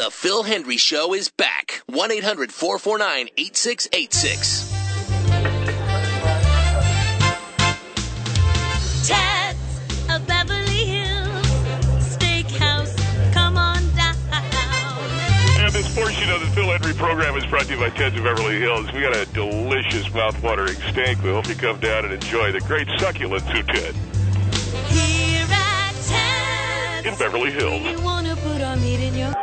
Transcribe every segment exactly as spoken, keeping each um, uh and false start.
The Phil Hendry Show is back. one eight hundred four four nine eight six eight six. Ted's of Beverly Hills Steakhouse. Come on down. And this portion of the Phil Hendry program is brought to you by Ted's of Beverly Hills. We got a delicious, mouth-watering steak. We hope you come down and enjoy the great succulent to Ted. Here at Ted's. In Beverly Hills. You wanna put our meat in your...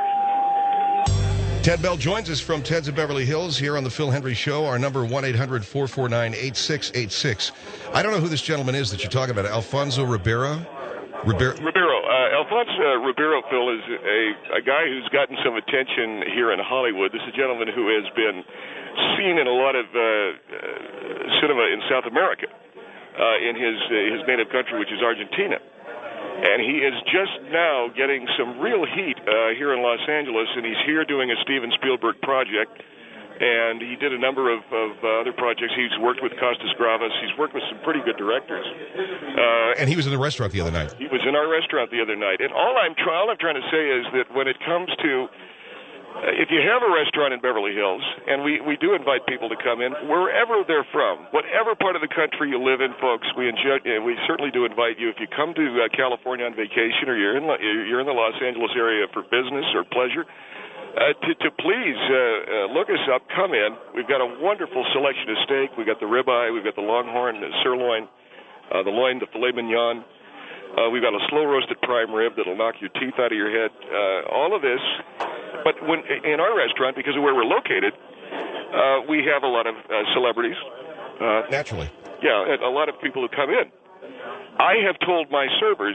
Ted Bell joins us from Ted's of Beverly Hills here on the Phil Hendry Show. Our number, one eight hundred four four nine eight six eight six. I don't know who this gentleman is that you're talking about. Alfonso Ribeiro? Ribeiro? Ribeiro. Uh, Alfonso Ribeiro, Phil, is a, a guy who's gotten some attention here in Hollywood. This is a gentleman who has been seen in a lot of uh, uh, cinema in South America, uh, in his, uh, his native country, which is Argentina. And he is just now getting some real heat uh, here in Los Angeles, and he's here doing a Steven Spielberg project. And he did a number of, of uh, other projects. He's worked with Costas Gravas. He's worked with some pretty good directors. Uh, and he was in the restaurant the other night. He was in our restaurant the other night. And all I'm, try- all I'm trying to say is that when it comes to Uh, if you have a restaurant in Beverly Hills, and we, we do invite people to come in, wherever they're from, whatever part of the country you live in, folks, we enjoy, uh, we certainly do invite you. If you come to uh, California on vacation, or you're in you're in the Los Angeles area for business or pleasure, uh, to, to please uh, uh, look us up, come in. We've got a wonderful selection of steak. We've got the ribeye, we've got the longhorn, the sirloin, uh, the loin, the filet mignon. Uh, we've got a slow-roasted prime rib that'll knock your teeth out of your head. Uh, all of this. But when in our restaurant, because of where we're located, uh, we have a lot of uh, celebrities. Uh, Naturally. Yeah, a lot of people who come in. I have told my servers,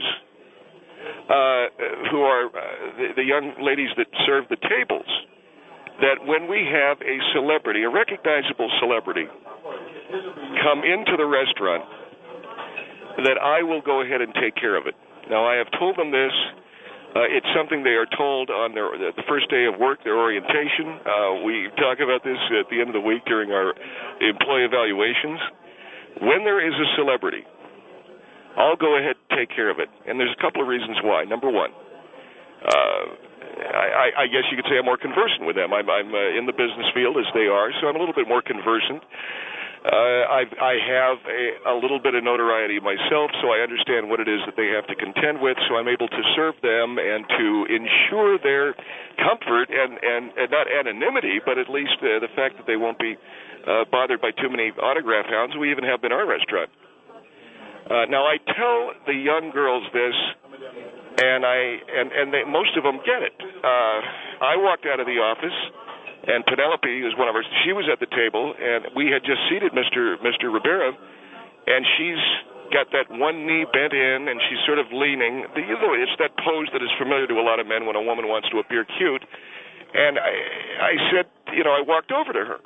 uh, who are uh, the, the young ladies that serve the tables, that when we have a celebrity, a recognizable celebrity, come into the restaurant, that I will go ahead and take care of it. Now, I have told them this. Uh, it's something they are told on their the first day of work, their orientation. Uh, we talk about this at the end of the week during our employee evaluations. When there is a celebrity, I'll go ahead and take care of it. And there's a couple of reasons why. Number one, uh, I, I guess you could say I'm more conversant with them. I'm, I'm uh, in the business field as they are, so I'm a little bit more conversant. Uh, I've, I have a, a little bit of notoriety myself, so I understand what it is that they have to contend with, so I'm able to serve them and to ensure their comfort and, and, and not anonymity, but at least uh, the fact that they won't be uh, bothered by too many autograph hounds. We even have in our restaurant. Uh, now, I tell the young girls this, and I and, and they, most of them get it. Uh, I walked out of the office, and Penelope is one of our, she was at the table, and we had just seated Mister Mister Ribeiro, and she's got that one knee bent in, and she's sort of leaning. The, you know, it's that pose that is familiar to a lot of men when a woman wants to appear cute. And I, I said, you know, I walked over to her.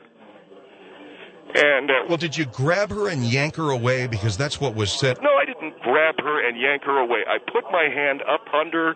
And uh, well, did you grab her and yank her away? Because that's what was said. No, I didn't grab her and yank her away. I put my hand up under,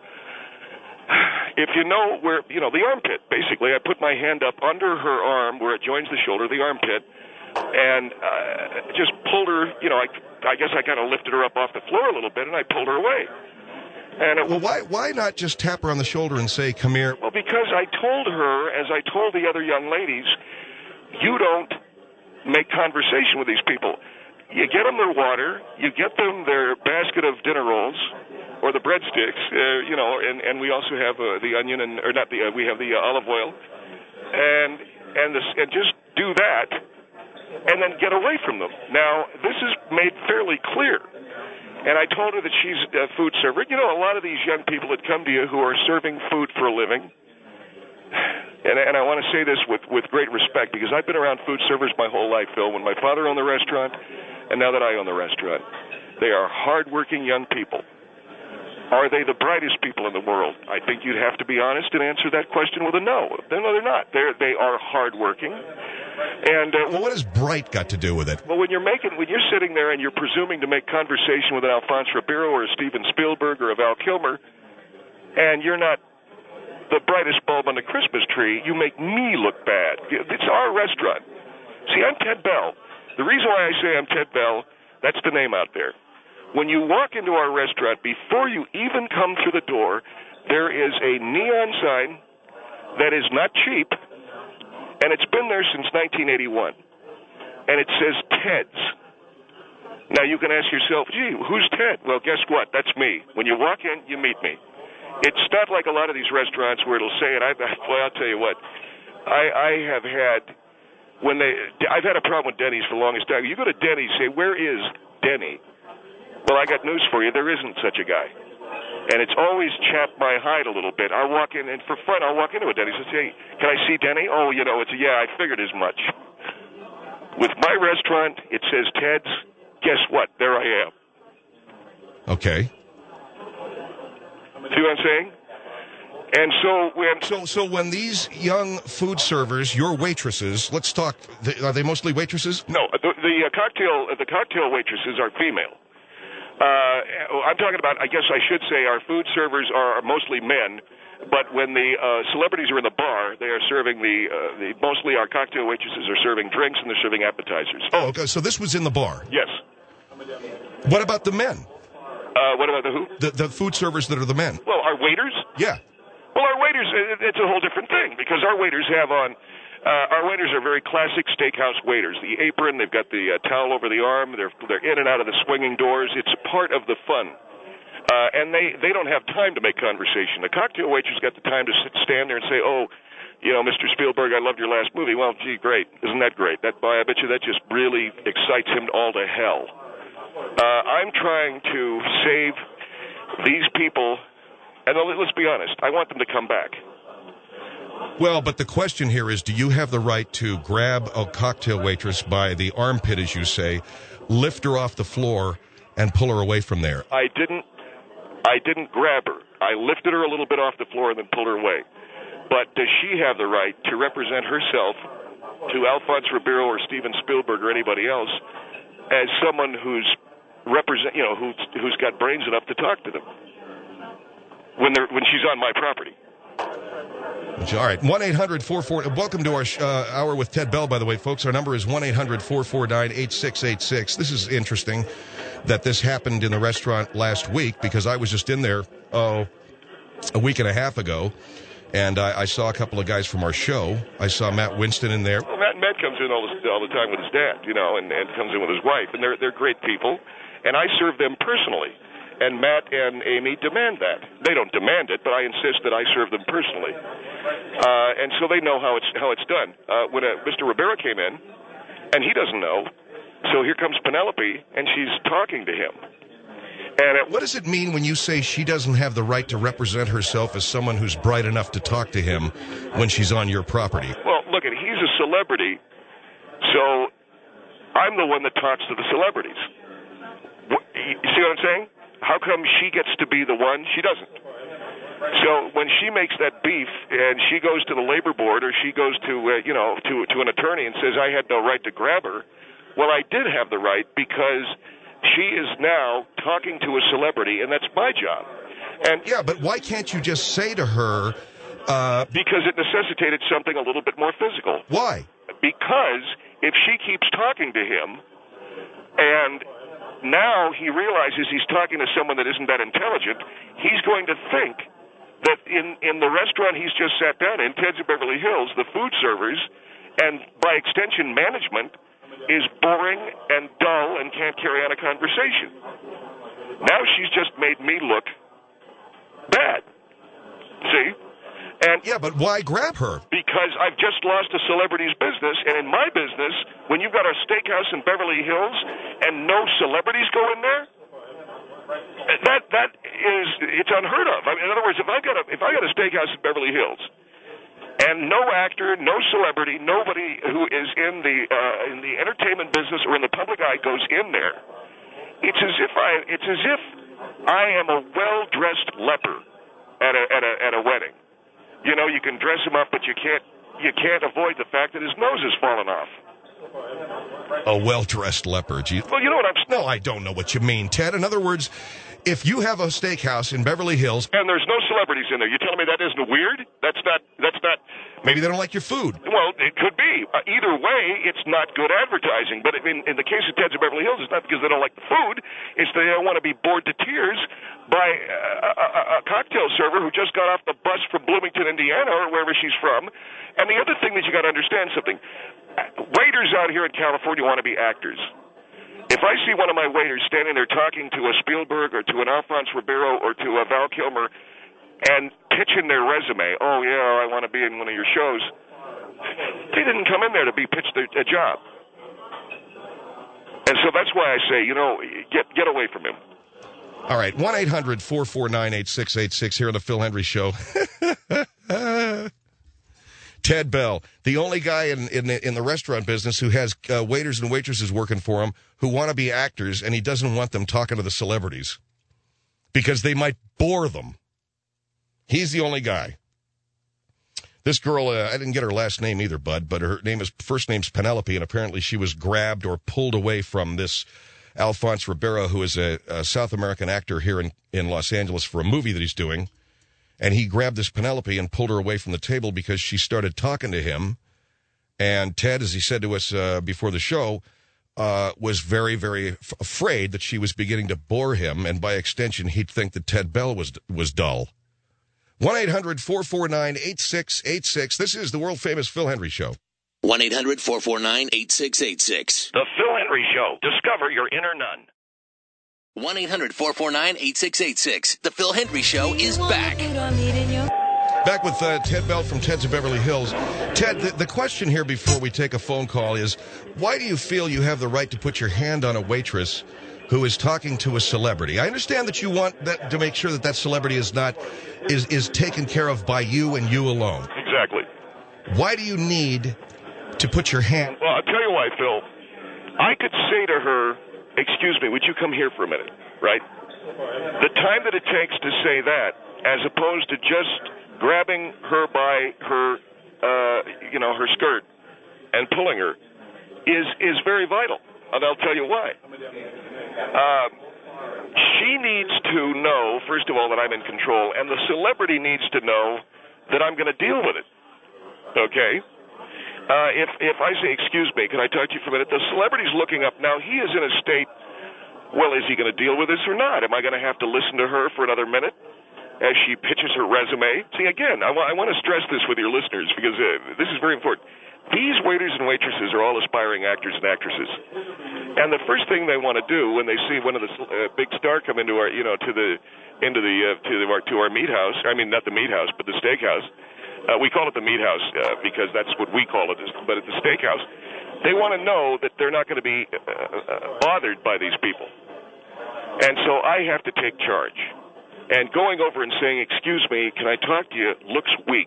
if you know where, you know, the armpit, basically. I put my hand up under her arm where it joins the shoulder, the armpit, and uh, just pulled her, you know, I, I guess I kind of lifted her up off the floor a little bit, and I pulled her away. And it, well, why why not just tap her on the shoulder and say, come here? Well, because I told her, as I told the other young ladies, you don't make conversation with these people. You get them their water, you get them their basket of dinner rolls, or the breadsticks, uh, you know, and, and we also have uh, the onion, and or not the, uh, we have the uh, olive oil, and and, this, and just do that, and then get away from them. Now, this is made fairly clear, and I told her that she's a food server. You know, a lot of these young people that come to you who are serving food for a living, and, and I want to say this with, with great respect, because I've been around food servers my whole life, Phil, when my father owned the restaurant, and now that I own the restaurant. They are hardworking young people. Are they the brightest people in the world? I think you'd have to be honest and answer that question with a no. No, they're not. They're, they are hardworking. And uh, well, what has bright got to do with it? Well, when you're making, when you're sitting there and you're presuming to make conversation with an Alfonso Ribeiro or a Steven Spielberg or a Val Kilmer, and you're not the brightest bulb on the Christmas tree, you make me look bad. It's our restaurant. See, I'm Ted Bell. The reason why I say I'm Ted Bell, that's the name out there. When you walk into our restaurant, before you even come through the door, there is a neon sign that is not cheap, and it's been there since nineteen eighty-one. And it says Ted's. Now, you can ask yourself, gee, who's Ted? Well, guess what? That's me. When you walk in, you meet me. It's not like a lot of these restaurants where it'll say it. I, well, I'll tell you what. I, I have had, when they, I've had a problem with Denny's for the longest time. You go to Denny's, say, where is Denny? Well, I got news for you. There isn't such a guy. And it's always chapped my hide a little bit. I'll walk in, and for fun, I'll walk into a Denny's and say, can I see Denny? Oh, you know, it's a, yeah, I figured as much. With my restaurant, it says Ted's. Guess what? There I am. Okay. See what I'm saying? And so when So, so when these young food servers, your waitresses, let's talk. Are they mostly waitresses? no, the, the uh, cocktail the cocktail waitresses are female. Uh, I'm talking about. I guess I should say our food servers are mostly men. But when the uh, celebrities are in the bar, they are serving the, uh, the mostly our cocktail waitresses are serving drinks and they're serving appetizers. Oh, okay. So this was in the bar. Yes. What about the men? Uh, what about the who? The the food servers that are the men. Well, our waiters. Yeah. Well, our waiters, it- it's a whole different thing because our waiters have on, uh, our waiters are very classic steakhouse waiters. The apron, they've got the uh, towel over the arm, they're, they're in and out of the swinging doors. It's part of the fun. Uh, and they, they don't have time to make conversation. The cocktail waitress got the time to sit, stand there and say, oh, you know, Mister Spielberg, I loved your last movie. Well, gee, great. Isn't that great? That, boy, I bet you that just really excites him all to hell. Uh, I'm trying to save these people, and let's be honest, I want them to come back. Well, but the question here is, do you have the right to grab a cocktail waitress by the armpit, as you say, lift her off the floor, and pull her away from there? I didn't. I didn't grab her. I lifted her a little bit off the floor and then pulled her away. But does she have the right to represent herself to Alphonse Ribeiro or Steven Spielberg or anybody else as someone who's represent, you know, who's who's got brains enough to talk to them when they're when she's on my property? All right, one eight hundred four four. Welcome to our uh, hour with Ted Bell, by the way, folks. Our number is one eight hundred four four nine eight six eight six. This is interesting that this happened in the restaurant last week because I was just in there, oh, a week and a half ago, and I, I saw a couple of guys from our show. I saw Matt Winston in there. Well, Matt, Matt comes in all the, all the time with his dad, you know, and, and comes in with his wife, and they're they're great people, and I serve them personally. And Matt and Amy demand that. They don't demand it, but I insist that I serve them personally. Uh, and so they know how it's how it's done. Uh, when uh, Mister Rivera came in, and he doesn't know, so here comes Penelope, and she's talking to him. And it, What does it mean when you say she doesn't have the right to represent herself as someone who's bright enough to talk to him when she's on your property? well, look, at he's a celebrity, so I'm the one that talks to the celebrities. What, you see what I'm saying? How come she gets to be the one? She doesn't. So when she makes that beef and she goes to the labor board or she goes to, uh, you know, to to an attorney and says, I had no right to grab her, well, I did have the right because she is now talking to a celebrity, and that's my job. And Yeah, but why can't you just say to her, uh, because it necessitated something a little bit more physical. why? Because if she keeps talking to him and now he realizes he's talking to someone that isn't that intelligent, he's going to think that in, in the restaurant he's just sat down in, Ted's of Beverly Hills, the food servers, and by extension management, is boring and dull and can't carry on a conversation. Now she's just made me look bad. See? And Yeah, but why grab her? because I've just lost a celebrity's business, and in my business, when you've got a steakhouse in Beverly Hills and no celebrities go in there, that that is it's unheard of. I mean, in other words, if I got a if I got a steakhouse in Beverly Hills and no actor, no celebrity, nobody who is in the uh, in the entertainment business or in the public eye goes in there, it's as if I it's as if I am a well-dressed leper at a at a at a wedding. You know, you can dress him up, but you can't you can't avoid the fact that his nose has fallen off. A well-dressed leopard. You... Well, you know what I'm No, I don't know what you mean, Ted. In other words, if you have a steakhouse in Beverly Hills, and there's no celebrities in there, you telling me that isn't weird? That's not. That's not. Maybe they don't like your food. Well, it could be. Uh, either way, it's not good advertising. But in, in the case of Ted's of Beverly Hills, it's not because they don't like the food. It's they don't want to be bored to tears by a, a, a cocktail server who just got off the bus from Bloomington, Indiana, or wherever she's from. And the other thing that you got to understand something: waiters out here in California want to be actors. If I see one of my waiters standing there talking to a Spielberg or to an Alfonso Ribeiro or to a Val Kilmer and pitching their resume, oh, yeah, I want to be in one of your shows, they didn't come in there to be pitched a, a job. And so that's why I say, you know, get get away from him. All right, one eight hundred four four nine eight six eight six here on the Phil Hendry Show. Ted Bell, the only guy in in the, in the restaurant business who has uh, waiters and waitresses working for him who want to be actors, and he doesn't want them talking to the celebrities because they might bore them. He's the only guy. This girl, uh, I didn't get her last name either, Bud, but her name is first name's Penelope, and apparently she was grabbed or pulled away from this Alfonso Ribeiro, who is a, a South American actor here in, in Los Angeles for a movie that he's doing. And he grabbed this Penelope and pulled her away from the table because she started talking to him. And Ted, as he said to us uh, before the show, uh, was very, very f- afraid that she was beginning to bore him, and by extension, he'd think that Ted Bell was was dull. one eight hundred four four nine eight six eight six. This is the world-famous Phil Hendry Show. one eight hundred four four nine eight six eight six. The Phil Hendry Show. Discover your inner nun. one eight hundred four four nine eight six eight six. The Phil Hendry Show is back. Back with uh, Ted Bell from Ted's of Beverly Hills. Ted, the, the question here before we take a phone call is, why do you feel you have the right to put your hand on a waitress who is talking to a celebrity? I understand that you want that to make sure that that celebrity is not is is taken care of by you and you alone. Exactly. Why do you need to put your hand? Well, I'll tell you why, Phil. I could say to her, excuse me, would you come here for a minute, right? The time that it takes to say that, as opposed to just grabbing her by her, uh, you know, her skirt and pulling her, is is very vital, and I'll tell you why. Uh, she needs to know, first of all, that I'm in control, and the celebrity needs to know that I'm going to deal with it. Okay? Uh, if if I say, excuse me, can I talk to you for a minute? The celebrity's looking up. Now, he is in a state, well, is he going to deal with this or not? Am I going to have to listen to her for another minute as she pitches her resume? See, again, I, w- I want to stress this with your listeners because uh, this is very important. These waiters and waitresses are all aspiring actors and actresses. And the first thing they want to do when they see one of the uh, big star come into our, you know, to the into the uh, to the to our meat house. I mean, not the meat house, but the steakhouse. Uh, we call it the meat house uh, because that's what we call it. But at the steakhouse, they want to know that they're not going to be uh, uh, bothered by these people. And so I have to take charge. And going over and saying, "Excuse me, can I talk to you?" looks weak.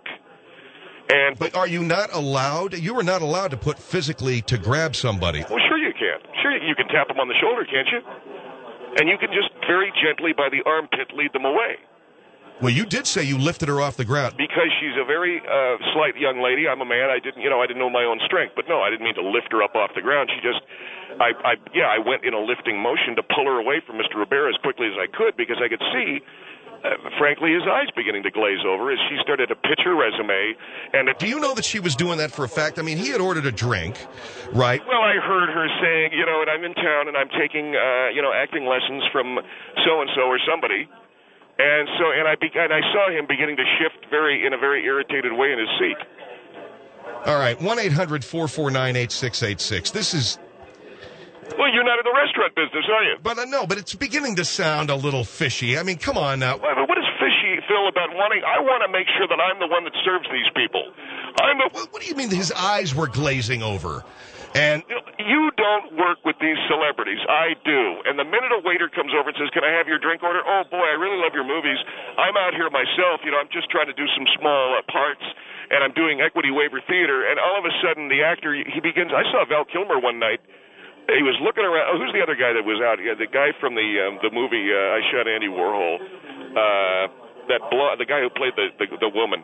And But are you not allowed? You are not allowed to put physically to grab somebody. well, sure you can. Sure you can tap them on the shoulder, can't you? And you can just very gently by the armpit lead them away. Well, you did say you lifted her off the ground. Because she's a very uh, slight young lady. I'm a man. I didn't, you know, I didn't know my own strength. But no, I didn't mean to lift her up off the ground. She just, I, I, yeah, I went in a lifting motion to pull her away from Mister Rivera as quickly as I could because I could see, uh, frankly, his eyes beginning to glaze over as she started to pitch her resume. And it, Do you know that she was doing that for a fact? I mean, he had ordered a drink, right? well, I heard her saying, you know, and I'm in town and I'm taking, uh, you know, acting lessons from so and so or somebody. And so, and I be, and I saw him beginning to shift very in a very irritated way in his seat. All right, one eight hundred four four nine eight six eight six. This is, Well, you're not in the restaurant business, are you? but uh, no, but it's beginning to sound a little fishy. I mean, come on now. Well, but what is fishy, Phil, about wanting? I want to make sure that I'm the one that serves these people. I'm the. What, what do you mean his eyes were glazing over? And You don't work with these celebrities. I do. And the minute a waiter comes over and says, "Can I have your drink order?" Oh boy, I really love your movies. I'm out here myself. You know, I'm just trying to do some small uh, parts, and I'm doing equity waiver theater. And all of a sudden, the actor he begins. I saw Val Kilmer one night. He was looking around. Oh, who's the other guy that was out? Yeah, the guy from the um, the movie uh, I Shot Andy Warhol. Uh, that blo- the guy who played the, the the woman.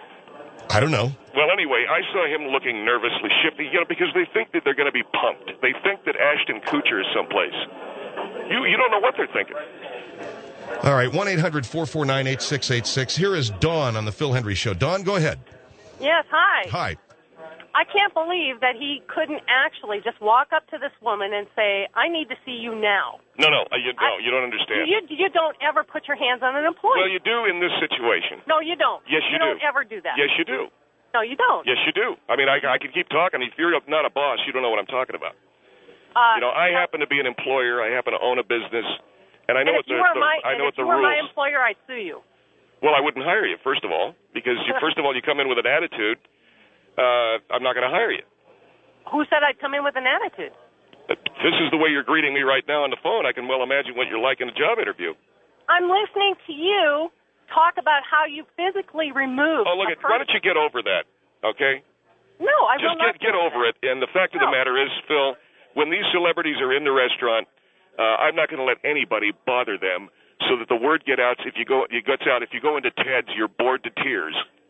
I don't know. Well, anyway, I saw him looking nervously shifty, you know, because they think that they're going to be punked. They think that Ashton Kutcher is someplace. You you don't know what they're thinking. All right, one eight hundred four four nine eight six eight six. Here is Dawn on the Phil Hendry Show. Dawn, go ahead. Yes, hi. Hi. I can't believe that he couldn't actually just walk up to this woman and say, I need to see you now. No, no, uh, you, no, I- you don't understand. You, you don't ever put your hands on an employee. Well, you do in this situation. No, you don't. Yes, you, you do. don't ever do that. Yes, you do. No, you don't. Yes, you do. I mean, I, I can keep talking. If you're not a boss, you don't know what I'm talking about. Uh, You know, I happen to be an employer. I happen to own a business, and I know and what if you the, were the my, I know and what if the you were rules. my employer, I'd sue you. Well, I wouldn't hire you, first of all, because you, first of all, you come in with an attitude. Uh, I'm not going to hire you. Who said I'd come in with an attitude? If this is the way you're greeting me right now on the phone, I can well imagine what you're like in a job interview. I'm listening to you talk about how you physically remove. Oh, look, a at, why don't person. you get over that, okay? No, I Just will not. get get do over that. it. And the fact of the No. matter is, Phil, when these celebrities are in the restaurant, uh, I'm not going to let anybody bother them so that the word get out. If you go, it gets out. If you go into Ted's, you're bored to tears.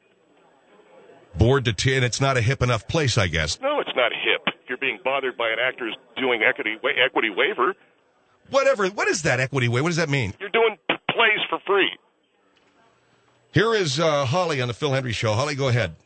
Bored to ten. It's not a hip enough place, I guess. No, it's not hip. If you're being bothered by an actor who's doing equity wa- equity waiver, Whatever. What is that equity way? What does that mean? you're doing p- plays for free. Here is uh, Holly on the Phil Hendry Show. Holly, go ahead.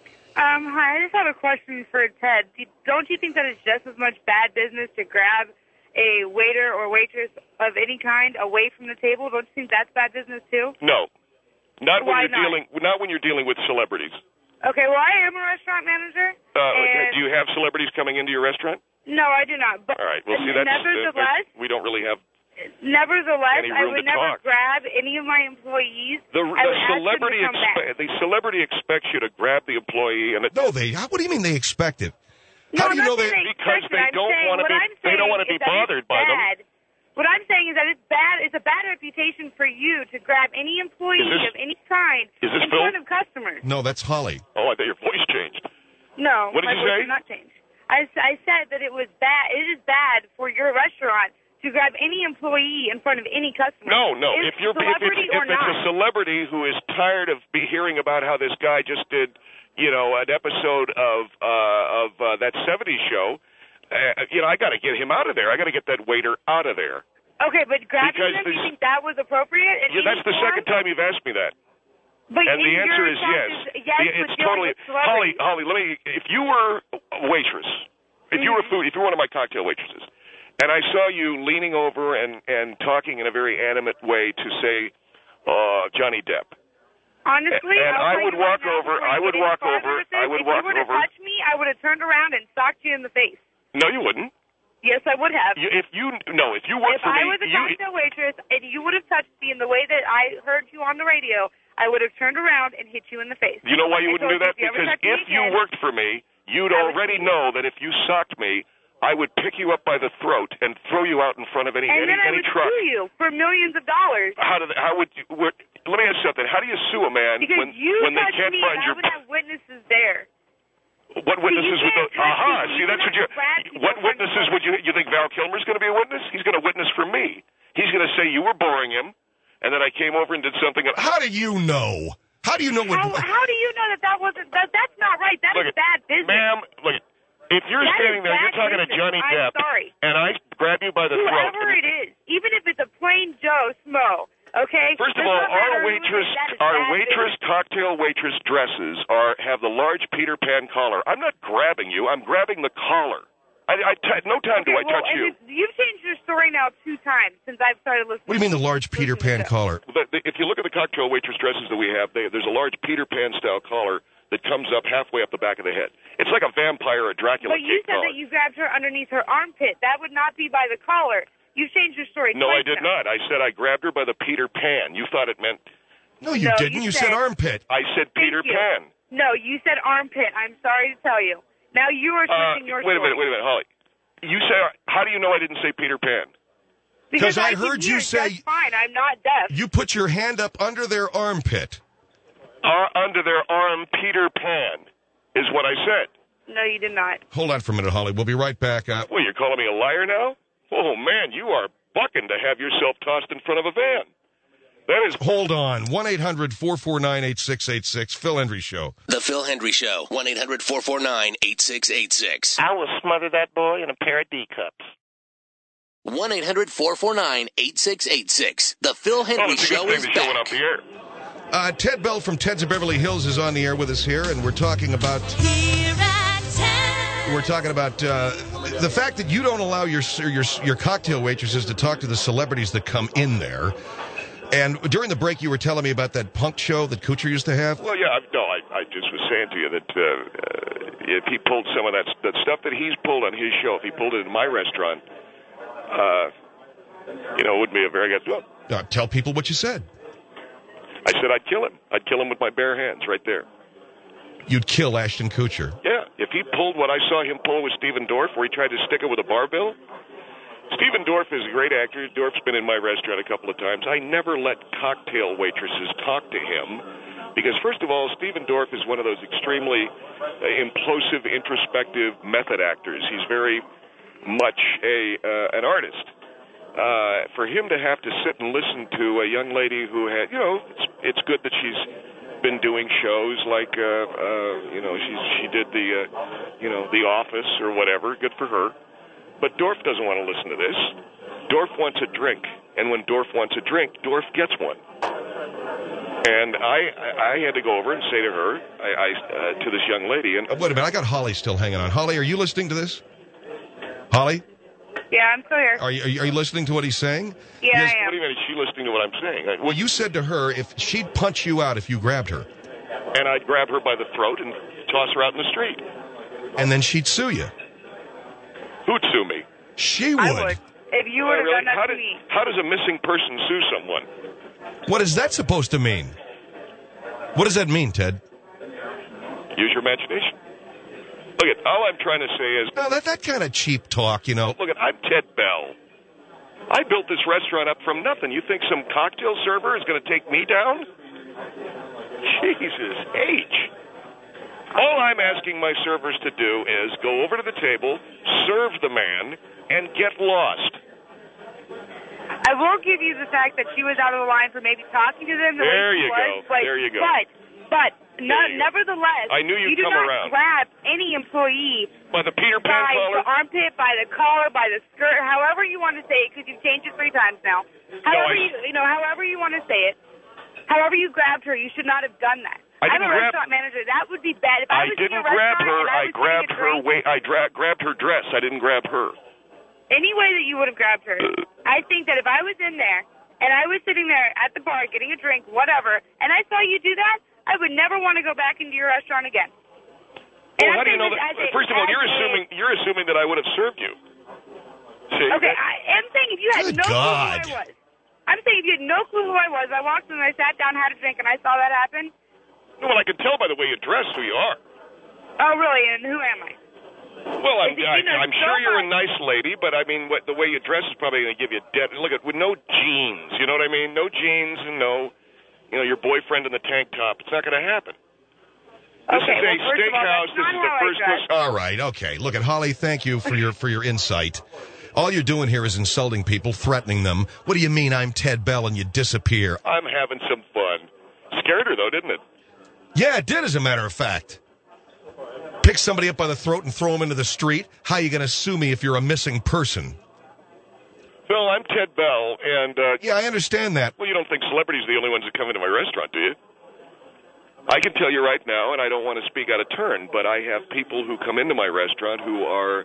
Um, hi, I just have a question for Ted. Do- Don't you think that it's just as much bad business to grab a waiter or waitress of any kind away from the table? Don't you think that's bad business too? No, not when Why you're not? dealing. Not when you're dealing with celebrities. Okay, well, I am a restaurant manager. Uh, and do you have celebrities coming into your restaurant? No, I do not. But All right. Well, see, that's uh, nevertheless, we don't really have nevertheless, any I room would to never talk. grab any of my employees. the I the would ask them to celebrity. come back. Expe- the celebrity expects you to grab the employee, and it, No, they. How, what do you mean they expect it? No, How do you I'm know not they? saying Because expect they it. I'm don't saying- wanna what be- I'm they don't saying wanna be is that it's bothered by them. bad. What I'm saying is that it's bad. It's a bad reputation for you to grab any employee Is this- of any kind is this in Phil? front of customers. No, that's Holly. oh, I thought your voice changed. No, What did my you voice say? did not change. I, s- I said that it was bad. It is bad for your restaurant to grab any employee in front of any customer. No, no. Is If you're if celebrity it's, or if it's a not. celebrity who is tired of be hearing about how this guy just did, you know, an episode of uh, of uh, that seventies show, uh, you know, I got to get him out of there. I got to get that waiter out of there. Okay, but grabbing Because them, you this- think that was appropriate? in Yeah, that's any the form? second time you've asked me that. But And in the answer your is yes. response is yes. The- with it's dealing totally with celebrities. Holly. Holly, let me. If you were a waitress, if you were Mm-hmm. food, if you were one of my cocktail waitresses, and I saw you leaning over and and talking in a very animate way to say, uh, Johnny Depp. Honestly, And I'll I tell would you right walk now, over- before I you would get any walk farther over- with this, I would if walk you were over- to touch me, I would have turned around and socked you in the face. No, you wouldn't. Yes, I would have. You, if you no, if you work If for I me, was a you, cocktail waitress and you would have touched me in the way that I heard you on the radio, I would have turned around and hit you in the face. you know why you I wouldn't do told that? if you ever Because touch me if you again- worked for me, you'd I would already shoot you. know that if you socked me, I would pick you up by the throat and throw you out in front of any and any, then I any would truck. sue you for millions of dollars. How do they, how would you, what, let me ask you something? How do you sue a man Because when you when they touched can't me find and your I would have witnesses there. what witnesses you would can't the touch aha? people. See, You that's what you. cannot grab people What in front of witnesses them. would you you think Val Kilmer's going to be a witness? He's going to witness for me. He's going to say you were boring him, and then I came over and did something. And, How do you know? How do you know what? How, how do you know that that wasn't that? That's not right. That Look is at- bad business. ma'am, look. If you're That is standing there, you're bad talking to business. Johnny I'm Depp, sorry. and I grab you by the throat. Whoever and- it is, even if it's a plain Joe Smo, okay? First of Does all, not matter our who it is, waitress, that is our bad waitress business. cocktail waitress dresses are have the large Peter Pan collar. I'm not grabbing you. I'm grabbing the collar. I, I t- no time Okay, do I well, touch and you. it's- You've changed your story now two times since I've started listening. What do you mean the large Peter Pan collar? But the, if you look at the cocktail waitress dresses that we have, they, there's a large Peter Pan style collar that comes up halfway up the back of the head. It's like a vampire or Dracula But you cape said collar. that you grabbed her underneath her armpit. That would not be by the collar. You've changed your story No, I twice did now. not. I said I grabbed her by the Peter Pan. You thought it meant No, you No, didn't. you You said said- armpit. I said Thank Peter you. Pan. No, you said armpit. I'm sorry to tell you. Now you are Uh, switching your wait a story. minute, wait a minute, Holly. You say, how do you know I didn't say Peter Pan? Because 'Cause I can heard you hear say- just fine. I'm not deaf. You put your hand up under their armpit. Uh, under their arm, Peter Pan, is what I said. No, you did not. Hold on for a minute, Holly. We'll be right back. Uh, Well, you're calling me a liar now? Oh, man, you are bucking to have yourself tossed in front of a van. That is... hold on. one eight hundred four four nine eight six eight six. Phil Hendry Show. The Phil Hendry Show. one eight hundred four four nine eight six eight six. I will smother that boy in a pair of D-cups. one eight hundred four four nine eight six eight six. The Phil Oh, Henry it's a good Show thing is the show went off back. the air. Uh, Ted Bell from Ted's of Beverly Hills is on the air with us here, and we're talking about Here at ten. we're talking about uh, the fact that you don't allow your your your cocktail waitresses to talk to the celebrities that come in there. And during the break, you were telling me about that punk show that Kuchar used to have. Well, yeah, I, no, I, I just was saying to you that uh, uh, if he pulled some of that that stuff that he's pulled on his show, if he pulled it in my restaurant, uh, you know, it would be a very good. Well, Uh, tell people what you said. I said I'd kill him. I'd kill him with my bare hands right there. You'd kill Ashton Kutcher. Yeah, if he pulled what I saw him pull with Steven Dorff, where he tried to stick it with a barbell. Steven Dorff is a great actor. Dorff's been in my restaurant a couple of times. I never let cocktail waitresses talk to him because, first of all, Steven Dorff is one of those extremely uh, implosive, introspective method actors. He's very much a uh, an artist. Uh, for him to have to sit and listen to a young lady who had, you know, it's, it's good that she's been doing shows like, uh, uh, you know, she's, she did the, uh, you know, The Office or whatever. Good for her. But Dorff doesn't want to listen to this. Dorff wants a drink, and when Dorff wants a drink, Dorff gets one. And I, I, I had to go over and say to her, I, I uh, to this young lady, and Uh, wait a minute, I got Holly still hanging on. Holly, are you listening to this? Holly, Yeah, I'm still here. are you are you, are you listening to what he's saying? Yeah, Yes, I what do am. you mean? Is she listening to what I'm saying? I, Well, you said to her if she'd punch you out if you grabbed her, and I'd grab her by the throat and toss her out in the street. and then she'd sue you. Who'd sue me? She would. I would. If you Oh, would have really? done that How, to did, me. how does a missing person sue someone? What is that supposed to mean? What does that mean, Ted? Use your imagination. Look at all I'm trying to say is, No, that that kind of cheap talk, you know. look at I'm Ted Bell. I built this restaurant up from nothing. You think some cocktail server is going to take me down? Jesus H. All I'm asking my servers to do is go over to the table, serve the man, and get lost. I will give you the fact that she was out of the line for maybe talking to them. The There way she you was, go. But, There you go. But, but, no, There you go. nevertheless, I knew you'd you do come not around. grab any employee By the Peter Pan by collar? the armpit, by the collar, by the skirt, however you want to say it, because you've changed it three times now. However I- you, you know, however you want to say it. However you grabbed her, you should not have done that. I I'm didn't a grab- restaurant manager. That would be bad. If I I, was in didn't your grab restaurant her. and I, I was grabbed getting a her. drink, Wait, I dra- grabbed her dress. I didn't grab her. any way that you would have grabbed her. I think that if I was in there and I was sitting there at the bar getting a drink, whatever, and I saw you do that, I would never want to go back into your restaurant again. And Well, how I'm do you saying know this that? as a- First of all, as you're a- assuming you're assuming that I would have served you. See, Okay, that- I am saying if you had Good no God. clue who I was. I'm saying if you had no clue who I was, I walked in and I sat down, had a drink, and I saw that happen. well, I can tell by the way you dress who you are. Oh, really? And who am I? Well, I'm, Is it- I, you know, I'm so sure you're a much- nice lady, but I mean, what, the way you dress is probably going to give you dead. Look at with no jeans, you know what I mean? No jeans and no, you know, your boyfriend in the tank top. It's not going to happen. This Okay, is a well, first of all, steakhouse. that's This not is the how I first dress. place. All right, okay. Look at Holly. Thank you for your for your insight. All you're doing here is insulting people, threatening them. What do you mean I'm Ted Bell and you disappear? I'm having some fun. Scared her though, didn't it? Yeah, it did, as a matter of fact. Pick somebody up by the throat and throw them into the street. How are you going to sue me if you're a missing person? Phil, I'm Ted Bell, and uh, Yeah, I understand that. well, you don't think celebrities are the only ones that come into my restaurant, do you? I can tell you right now, and I don't want to speak out of turn, but I have people who come into my restaurant who are,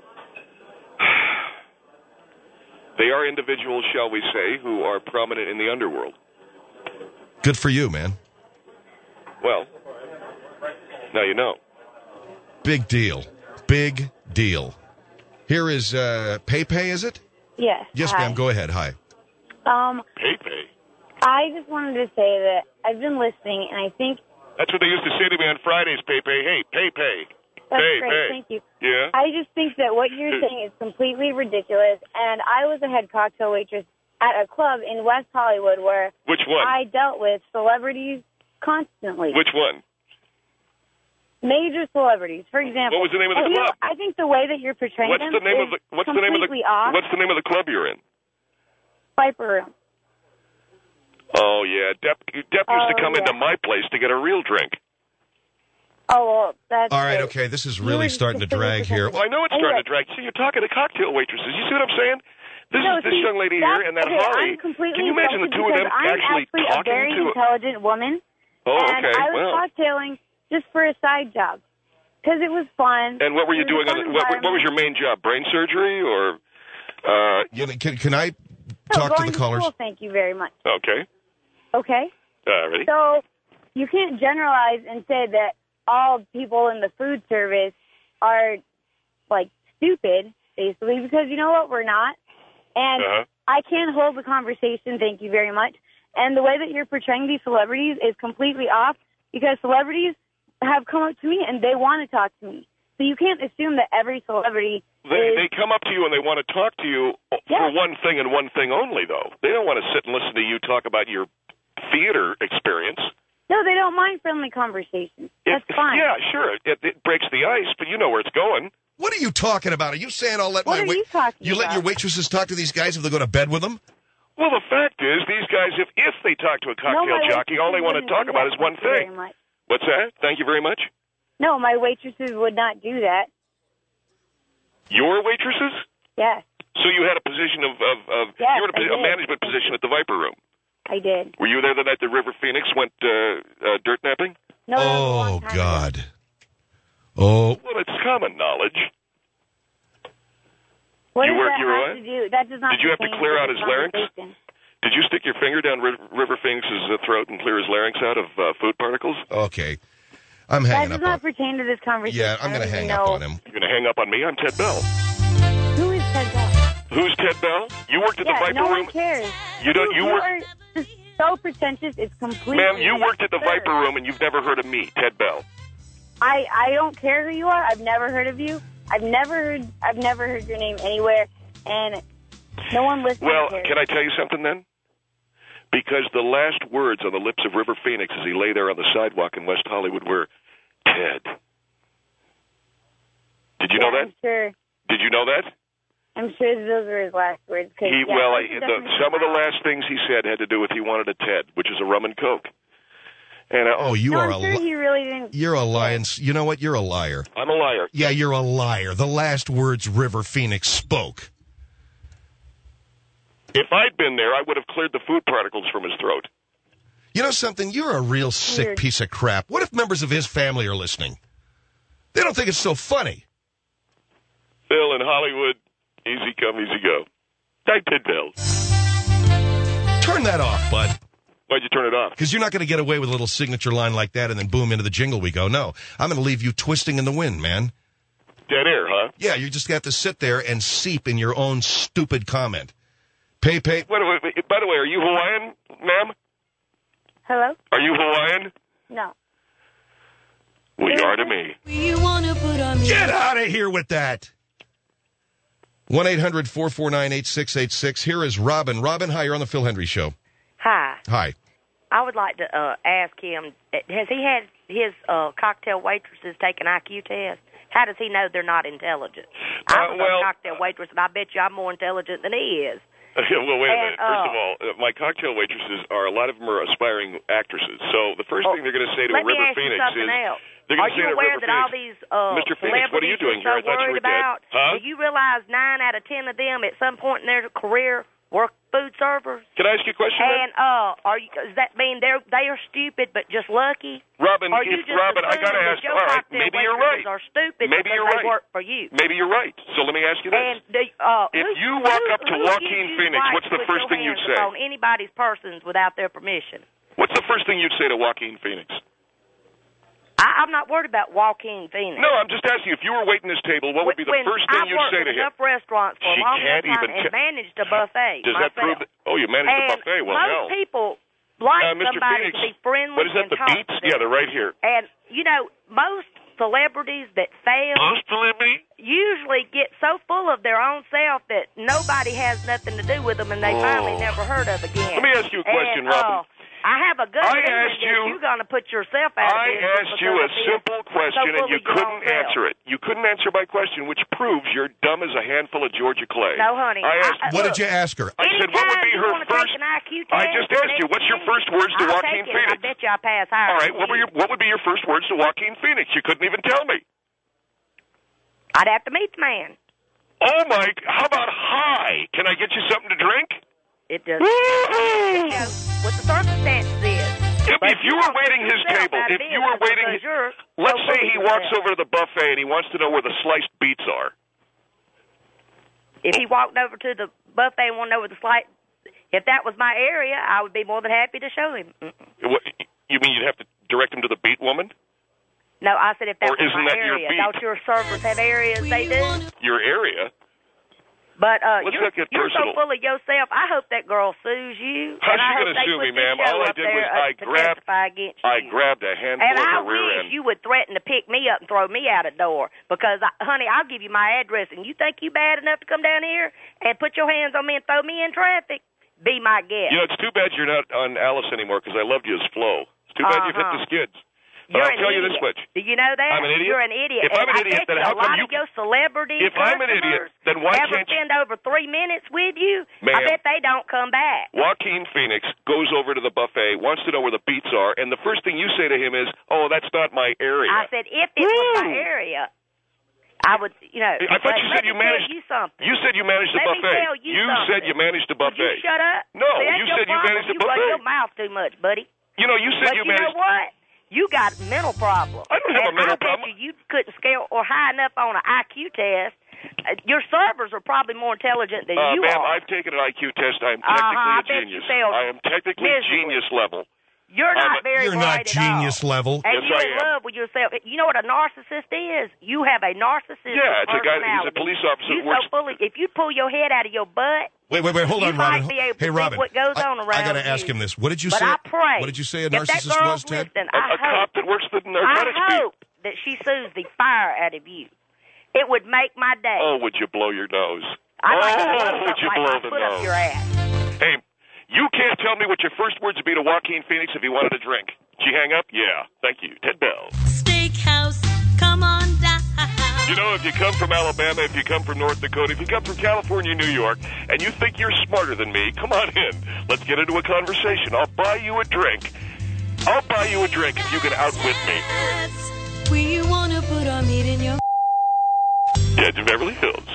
they are individuals, shall we say, who are prominent in the underworld. Good for you, man. Well, now you know. Big deal. Big deal. Here is uh, Pepe, is it? Yes. Yes, hi. ma'am. Go ahead. Hi. Um, Pepe. I just wanted to say that I've been listening, and I think That's what they used to say to me on Fridays, Pepe. Hey, Pepe. that's Hey, great. hey. Thank you. Yeah? I just think that what you're saying is completely ridiculous, and I was a head cocktail waitress at a club in West Hollywood where Which one? I dealt with celebrities constantly. Which one? Major celebrities, for example. What was the name of the and, you know, club? I think the way that you're portraying What's them the name of is the What's the name of the completely off. What's the name of the club you're in? Viper Room. Oh yeah, Depp. Depp used to Oh, come yeah. into my place to get a real drink. Oh, well, that's All right, great. okay. This is You really were starting to completely drag here. protected. Well, I know it's starting to drag. See, you're talking to cocktail waitresses. You see what I'm saying? This No, is this see, young lady that's- here and that okay, Holly. I'm completely Can you imagine the two of them insulted because actually I'm actually talking a very to? intelligent woman, Oh, and okay. I was Well. cocktailing just for a side job because it was fun. And what were you It was doing a on fun the? What, what was environment. your main job? Brain surgery or? Uh, You know, Can, can I No, talk to going the callers? School, thank you very much. okay. Okay. Uh, ready? So you can't generalize and say that all people in the food service are like stupid, basically, because you know what? We're not. And Uh-huh. I can't hold the conversation, thank you very much. And the way that you're portraying these celebrities is completely off because celebrities have come up to me and they want to talk to me. So you can't assume that every celebrity They is... they come up to you and they want to talk to you for Yeah. one thing and one thing only, though. They don't want to sit and listen to you talk about your theater experience. No, they don't mind friendly conversations. That's It- fine. Yeah, sure. It, it breaks the ice, but you know where it's going. What are you talking about? Are you saying I'll let What my are you talking you let about? your waitresses talk to these guys if they go to bed with them? Well, the fact is, these guys, if if they talk to a cocktail no, my jockey, all they want to waitresses talk wouldn't about do is that. one Thank you very thing. much. What's that? Thank you very much. No, my waitresses would not do that. Your waitresses? Yes, So you had a position of, of, of Yes, you were in a, I a did. management position at the Viper Room. I did. Were you there the night that River Phoenix went uh, uh, dirt napping? No, that was a Oh, long time ago. God. Oh, Well, it's common knowledge. What You does were- that you were have what? to do? That does not. Did you have to pertain clear to out this his larynx? conversation. Did you stick your finger down Ri- River Phoenix's uh, throat and clear his larynx out of uh, food particles? okay. I'm That hanging does up not on pertain to this conversation. Yeah, I'm I going to don't hang even up know. on him. You're going to hang up on me? I'm Ted Bell. Who is Ted Bell? Who's Ted Bell? You worked at Yeah, the Viper no Room? one cares. You don't- you you work- are just so pretentious. It's completely. Ma'am, you worked at the absurd. Viper Room and you've never heard of me, Ted Bell. I I don't care who you are. I've never heard of you. I've never heard. I've never heard your name anywhere, and no one listens. Well, cares. can I tell you something then? Because the last words on the lips of River Phoenix as he lay there on the sidewalk in West Hollywood were, Ted. Did you Yeah, know that? I'm sure. Did you know that? I'm sure those were his last words. 'cause, He yeah, well, those I, are the, definitely some of the his last things he said had to do with he wanted a Ted, which is a rum and coke. And uh, Oh, you No, are I'm a sure li- he really didn't. you're a lion. You know what? You're a liar. I'm a liar. Yeah, you're a liar. The last words River Phoenix spoke. If I'd been there, I would have cleared the food particles from his throat. You know something? You're a real sick Weird. piece of crap. What if members of his family are listening? They don't think it's so funny. Phil in Hollywood, easy come, easy go. Hi, Ted Bell. Turn that off, bud. Why'd you turn it off? Because you're not going to get away with a little signature line like that and then boom, into the jingle we go. No, I'm going to leave you twisting in the wind, man. Dead air, huh? Yeah, you just got to sit there and seep in your own stupid comment. Pay, pay. Wait, wait, wait, by the way, are you Hawaiian, ma'am? Hello? Are you Hawaiian? No. We are to me. You wanna put on me. Get out of here with that. one eight hundred four four nine eight six eight six. Here is Robin. Robin, hi, you're on the Phil Hendry Show. Hi. Hi. I would like to uh, ask him, has he had his uh, cocktail waitresses take an I Q test? How does he know they're not intelligent? Uh, I was well- a cocktail waitress, and I bet you I'm more intelligent than he is. Well, wait a And, minute. First of uh, all, uh, my cocktail waitresses are, a lot of them are aspiring actresses. So the first Oh, thing they're going to say to Let a me River ask you Phoenix something is, else. they're Are going to you say to aware River that all Phoenix, these uh, Mister Phoenix, what are you celebrities doing you're here? I so thought you worried were dead. about? Huh? Do you realize nine out of ten of them at some point in their career were food servers? Can I ask you a question? then? And uh, are you, does that mean they're they are stupid but just lucky? Robin, Or you if just Robin, I got to assume ask. that your All right, cocktail maybe you're waitresses right. Are stupid Maybe because you're they right. work for you. Maybe you're right. So let me ask you this. And the, uh, If who, you walk who, up to who Joaquin gives you Phoenix, right what's the to put first your thing you'd hands say? On anybody's persons without their permission. What's the first thing you'd say to Joaquin Phoenix? I, I'm not worried about Joaquin Phoenix. No, I'm just asking you, if you were waiting this table, what would be the when first thing I've you'd worked say at to him? enough restaurants for She a long can't enough time even and ca- managed a buffet. Does that myself. prove that? Oh, you managed and the buffet. Well, most hell. people like Uh, Mister somebody Phoenix, to be friendly what is that, and the talk beats? to them. Yeah, they're right here. And, you know, most celebrities that fail Most celebrity? usually get so full of their own self that nobody has nothing to do with them and they Oh. finally never heard of again. Let me ask you a question, and, Robin. Uh, I have a good I feeling asked that you- you're going to put yourself out of I business asked you a because of being simple question, so and full you of your couldn't own self. answer it. You couldn't answer my question, which proves you're dumb as a handful of Georgia clay. No, honey. I asked, I- What Look, did you ask her? I said, what would be Anytime her you wanna first... Take an I Q I test just asked you, what's your first words to I'll Joaquin take it. Phoenix? I bet you I pass higher. All right, than what were you. your what would be your first words to Joaquin Phoenix? You couldn't even tell me. I'd have to meet the man. Oh, my, how about hi? Can I get you something to drink? It does. You know, what the circumstances is. If, But if you you were don't waiting put his yourself table, out of if you were business waiting, because you're let's so say full he of walks yourself. over to the buffet and he wants to know where the sliced beets are. If he walked over to the buffet and wanted to know where the slight, if that was my area, I would be more than happy to show him. Mm-mm. What, you mean you'd have to direct him to the beet woman? No, I said if that Or was isn't my that your area. beat? Don't your servers have areas they do? Your area? But uh, Let's you're, not get you're so personal. full of yourself. I hope that girl sues you. How's and she I going hope to they sue put me, this ma'am? show All I up did there, was uh, I to grabbed, testify against I you. grabbed a handful And of I her rear wish end. you would threaten to pick me up and throw me out a door because, I, honey, I'll give you my address, and you think you bad enough to come down here and put your hands on me and throw me in traffic? Be my guest. You know, it's too bad you're not on Alice anymore because I loved you as Flo. It's too bad you've hit the Uh-huh. skids. But You're I'll an tell idiot. you this much. Do you know that? I'm an idiot? You're an idiot. If I'm and an idiot, I bet then you how a come lot you- of your celebrity If I'm an idiot, customers then why ever can't you- spend over three minutes with you? Ma'am. I bet they don't come back. Joaquin Phoenix goes over to the buffet, wants to know where the beets are, and the first thing you say to him is, oh, that's not my area. I said if it was my Woo! area, I would, you know. I thought but you let said you me managed. Tell you something. You said you managed the Let me buffet. tell you something. said you managed the Would buffet. you shut up? No, See, that's you your said you problem. managed the You run buffet. your mouth too much, buddy. You know, you said But you you managed. know what? You got mental problems. I don't have a and mental I bet problem. You, you couldn't scale or high enough on an I Q test. Uh, your servers are probably more intelligent than Uh, you ma'am, are. I've taken an I Q test. I am Uh-huh, technically I a bet you genius. failed I am technically miserably. genius level. You're I'm not a- very You're bright not at all. genius level. And Yes, you're I in am. love with yourself. You know what a narcissist is? You have a narcissistic Yeah, it's a guy. personality. He's a police officer. You that works. so fully. If you pull your head out of your butt, Wait, wait, wait. Hold you on, might Robin. be able to Hey, see Robin. what goes I, on around I got to you. ask him this. What did you but say? I pray. What did you say a if that narcissist girl's was, Ted? listening, A, I a cop hope, that works the I narcotics beat. hope that she sues the fire out of you. It would make my day. Oh, would you blow your nose? I'd like to oh, blow would you something blow like the my foot nose? up your ass. Hey, you can't tell me what your first words would be to Joaquin Phoenix if he wanted a drink. Did you hang up? Yeah. Thank you. Ted Bell. Steakhouse, come on down. You know, if you come from Alabama, if you come from North Dakota, if you come from California, New York, and you think you're smarter than me, come on in. Let's get into a conversation. I'll buy you a drink. I'll buy you a drink if you can outwit me. We wanna put our meat in your Ted's in Beverly Hills.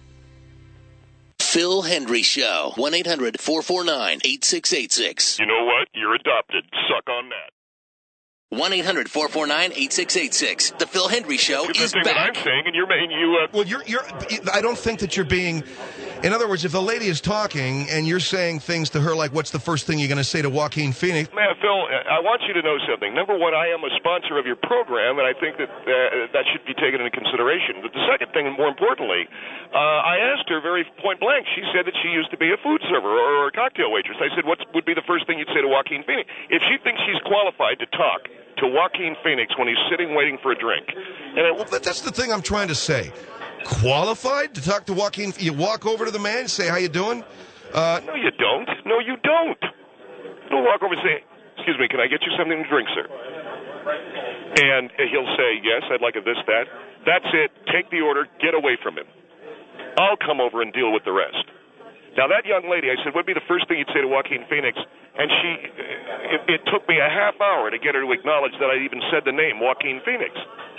Phil Hendry Show. one eight hundred four four nine eight six eight six. You know what? You're adopted. Suck on that. one eight hundred four four nine eight six eight six. The Phil Hendry Show It's the is thing that I'm back. saying, and you're making you. Uh, Well, you're, you're, I don't think that you're being, in other words, if a lady is talking and you're saying things to her like, what's the first thing you're going to say to Joaquin Phoenix? Man, Phil, I want you to know something. Number one, I am a sponsor of your program, and I think that uh, that should be taken into consideration. But the second thing, and more importantly, uh, I asked her very point blank. She said that she used to be a food server or a cocktail waitress. I said, what would be the first thing you'd say to Joaquin Phoenix? If she thinks she's qualified to talk to Joaquin Phoenix when he's sitting waiting for a drink. And it, Well, that- that's the thing I'm trying to say. Qualified to talk to Joaquin? You walk over to the man, say, how you doing? Uh, no, you don't. No, you don't. Don't walk over and say, excuse me, can I get you something to drink, sir? And he'll say, yes, I'd like a this, that. That's it. Take the order. Get away from him. I'll come over and deal with the rest. Now, that young lady, I said, what would be the first thing you'd say to Joaquin Phoenix? And she, it, it took me a half hour to get her to acknowledge that I even said the name, Joaquin Phoenix.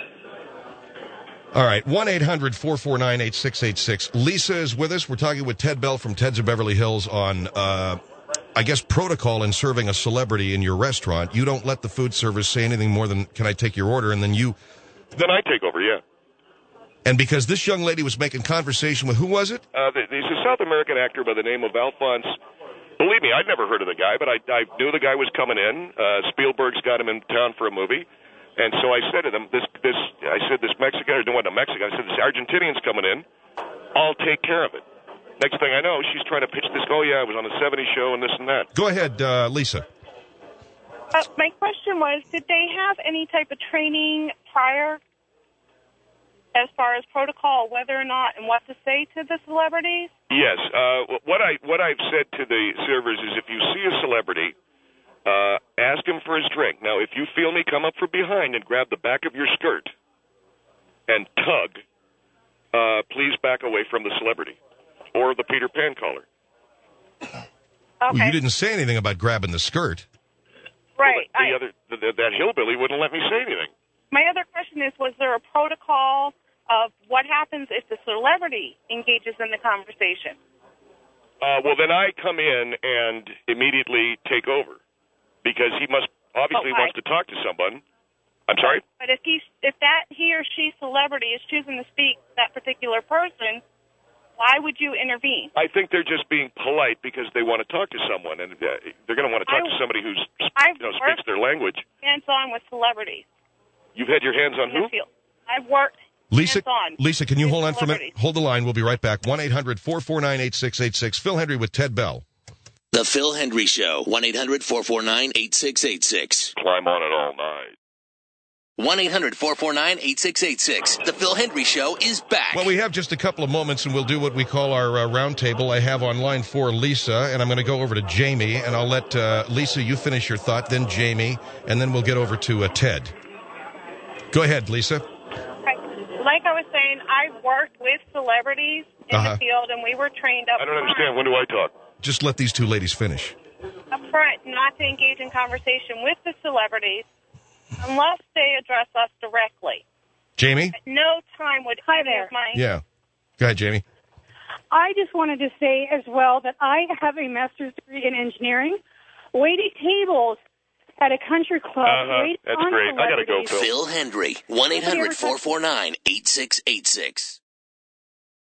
all right, one eight hundred four four nine eight six eight six. Lisa is with us. We're talking with Ted Bell from Ted's of Beverly Hills on, uh, I guess, protocol in serving a celebrity in your restaurant. You don't let the food service say anything more than, can I take your order? And then you, Then I take over, yeah. and because this young lady was making conversation with, who was it? Uh, there's a South American actor by the name of Alphonse. Believe me, I'd never heard of the guy, but I, I knew the guy was coming in. Uh, Spielberg's got him in town for a movie. And so I said to them, this, this, I said, this Mexican, or no, not Mexican, I said, this Argentinian's coming in. I'll take care of it. Next thing I know, she's trying to pitch this, oh, yeah, I was on a seventies show and this and that. Go ahead, uh, Lisa. Uh, my question was, did they have any type of training prior as far as protocol, whether or not and what to say to the celebrities? Yes. Uh, what, I, what I've said to the servers is if you see a celebrity, uh, ask him for his drink. Now, if you feel me, come up from behind and grab the back of your skirt and tug, uh, please back away from the celebrity or the Peter Pan collar. Okay. Well, you didn't say anything about grabbing the skirt. Right. Well, the I- other, the, the, that hillbilly wouldn't let me say anything. my other question is, was there a protocol of what happens if the celebrity celebrity engages in the conversation? Uh, well, then I come in and immediately take over because he must obviously Okay. wants to talk to someone. I'm sorry? But if he, if that he or she celebrity is choosing to speak to that particular person, why would you intervene? I think they're just being polite because they want to talk to someone, and uh, they're going to want to talk I- to somebody who's I've you know speaks worked their language. hands-on with celebrities. You've had your hands on in the who? field. I've worked Lisa, hands-on. Lisa, can you with hold on for a minute? celebrities. Hold the line. We'll be right back. one eight hundred four four nine eight six eight six. Phil Hendry with Ted Bell. The Phil Hendry Show. one eight hundred four four nine eight six eight six. Climb on it all night. one eight hundred four four nine eight six eight six. The Phil Hendry Show is back. Well, we have just a couple of moments, and we'll do what we call our uh, round table. I have on line four Lisa, and I'm going to go over to Jamie, and I'll let uh, Lisa, you finish your thought, then Jamie, and then we'll get over to uh, Ted. Go ahead, Lisa. Like I was saying, I've worked with celebrities in Uh-huh. the field, and we were trained up I don't front, understand. When do I talk? Just let these two ladies finish. up front not to engage in conversation with the celebrities unless they address us directly. Jamie? At no time would Hi any there. of my Yeah. Go ahead, Jamie. I just wanted to say as well that I have a master's degree in engineering. Waiting tables at a country club. Uh-huh. wait That's on great. I gotta go, celebrities. Phil. Phil Hendry. one eight hundred four four nine eight six eight six.